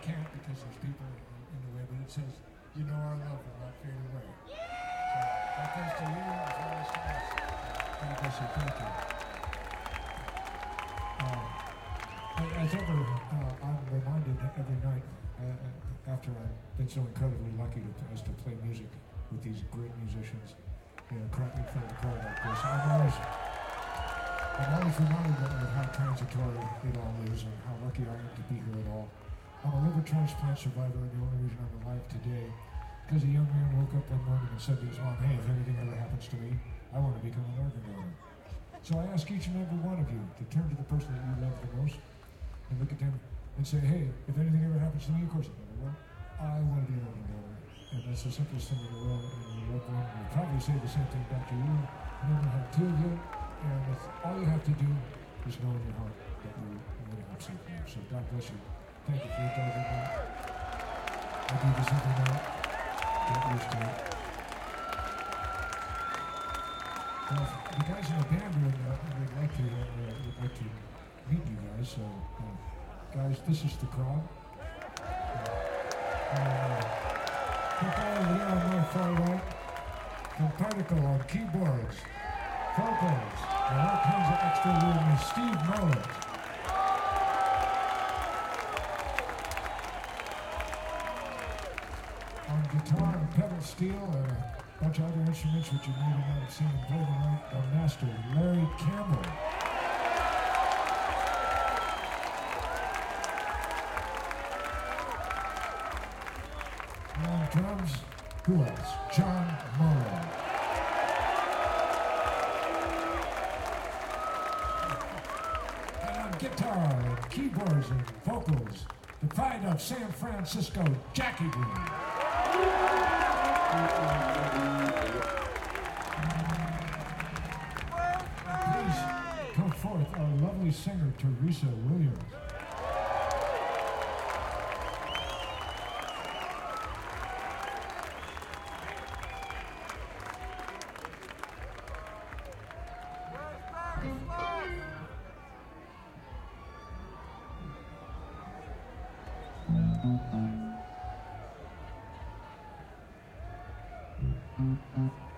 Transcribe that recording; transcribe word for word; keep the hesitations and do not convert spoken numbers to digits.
can't because there's people in, in the way, but it says, you know our love will not fade away. So that goes to you as well as to us. God bless you. Thank you. Uh, I, as ever, uh, I'm reminded every night uh, after I've been so incredibly lucky to, as to play music with these great musicians, you know, in front of the crowd like this. I'm always, I'm always reminded of how transitory it all is and how lucky I am to be here at all. I'm a liver transplant survivor, and the only reason I'm alive today because a young man woke up one morning and said to his mom, hey, if anything ever happens to me, I want to become an organ donor. So I ask each and every one of you to turn to the person that you love the most and look at them and say, hey, if anything ever happens to me, of course it never will, I want to be an organ donor. And that's the simplest thing in the world, and your loved one will probably say the same thing back to you. And then we'll have two of you, and that's all you have to do is know in your heart that you're going to have something. So God bless you. Thank you for your time tonight. I do this every night. Get used to it. Well, the guys in the band are in the, would like to uh, would like to meet you guys. So, uh, guys, this is the crowd. Uh, uh, people over there on my far right, from Particle on keyboards, vocals, and all kinds of extra room is Steve Mullins. On guitar and pedal steel and a bunch of other instruments which you may not have seen him play tonight, our master, Larry Campbell. And on drums, who else? John Morrow. And on guitar and keyboards and vocals, the pride of San Francisco, Jackie Green. Please come forth our lovely singer, Teresa Williams. Mm-hmm.